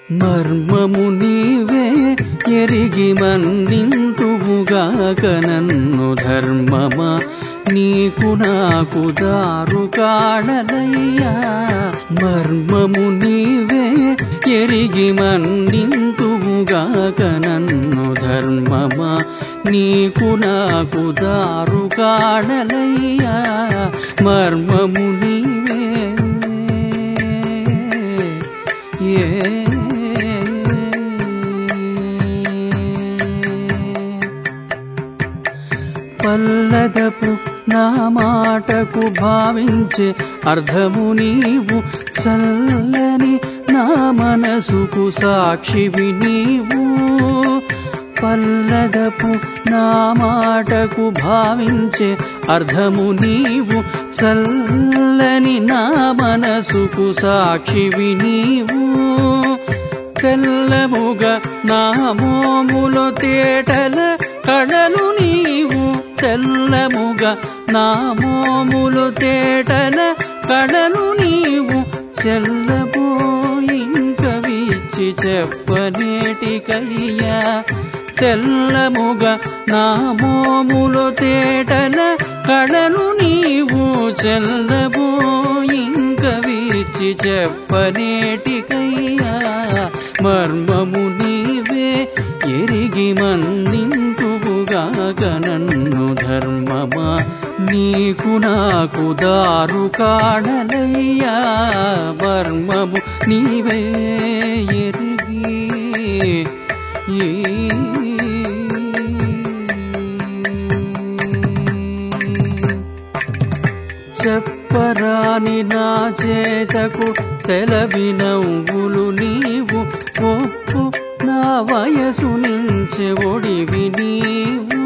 మర్మము నీవే ఎరిగి మన్నింతువుగాక నన్ను ధర్మమా నీకు నాకు దారు కాణలయ్యా. మర్మము నీవే ఎరిగి మన్నింతువుగాక నన్ను ధర్మమా నీకు నాకు దారు కాణలయ్యా. మర్మము నీవే పల్లదపు నా మాటకు భావించే అర్థము నీవు, చల్లని నా మనసుకు సాక్షివి నీవు. పల్లదపు నా మాటకు భావించే అర్థము నీవు, చల్లని నా మనసుకు సాక్షివి నీవు. తెల్లముగ నా మోములో తేటల కళలు నీవు, తెల్లముగ నా మోములు తేటల కళలు నీవు. చెల్లబోయింక విచ్చి చెప్పనేటికయ్యా. తెల్లముగ నా మోములు తేటల కళలు నీవు, చెల్లబోయింక విచ్చి చెప్పనేటికయ్యా. మర్మము నీవే ఎరిగి మన్నింతువుగాక నన్ను ధర్మమా నీకు నాకు దారు కాణలయ్యా. మర్మము నీవే ఎరిగి చెప్పరాని నా చేతకు సెలవినవ్వులు నీవు, ఒప్పు నా వయసు నుంచి ఒడివి నీవు.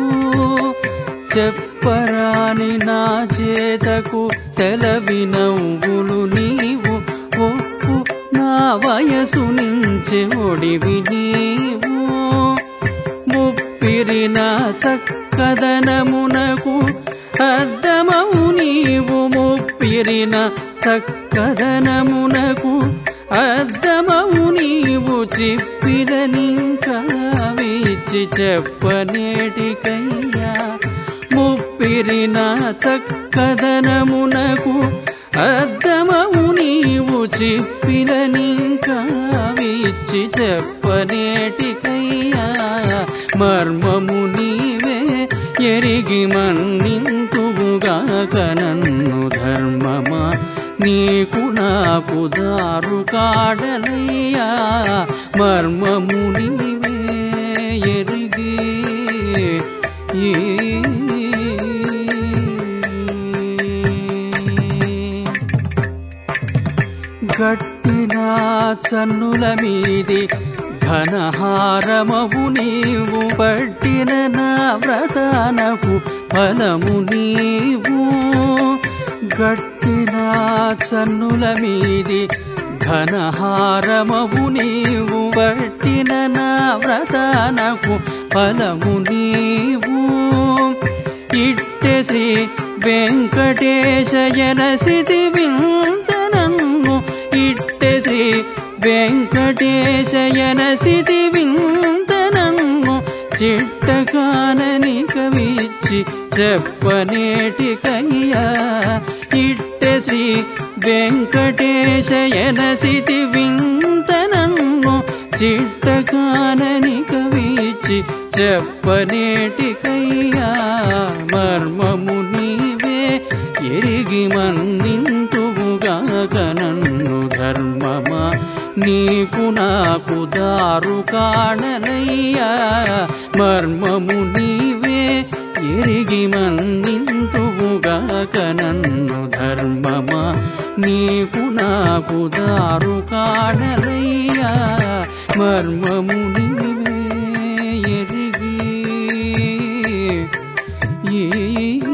చెప్పరాని నా చేతకు సెలవినవ్వులు నీవు, ఒప్పు నా వయసు నుంచి ఒడివి నీవు. ముప్పిరిన చక్కదనమునకు అద్దమవు నీవు, ముప్పిరిన చక్కదనమునకు అద్దమవు నీవు. చిప్పిలనింకా విచ్చి చెప్పనేటికయ్యా. ముప్పిరిన చక్కదనమునకు అద్దమవు నీవు, చిప్పిలనింకా విచ్చి చెప్పనేటికయ్యా. మర్మము నీవే ఎరిగి మన్నింతువుగాక నన్ను ధర్మమా నీకు నాకు దారు కాడలయ్యా. మర్మము నీవే ఎరిగి గట్టిన చన్నుల మీది ఘనహారమవు నీవు, పట్టిన నా వ్రతానకు ఫలము నీవు. గట్టిన చన్నుల మీది ఘనహారమవు నీవు, పట్టిన నా వ్రతానకు ఫలము నీవు. ఇట్టె శ్రీ వెంకటేశయన సితి వింతనన్ను, ఇట్టె శ్రీ వెంకటేశయన సితి వింతనన్ను. చిట్టకాననిక విచ్చి చెప్పనేటికయ్యా. ఇట్టె శ్రీ వెంకటేశయన సితి వింతనన్ను, చిట్టకాననిక విచ్చి చెప్పనేటికయ్యా. మర్మము నీవే ఎరిగి మన్నింతువుగాక నన్ను ధర్మమా నీకు నాకు దారు కాణలయ్యా. మర్మము నీవే ఎరిగి మన్నింతువుగాక నన్ను ధర్మమా నీకు నాకు దారు కాణలయ్యా. మర్మము నీవే ఎరిగి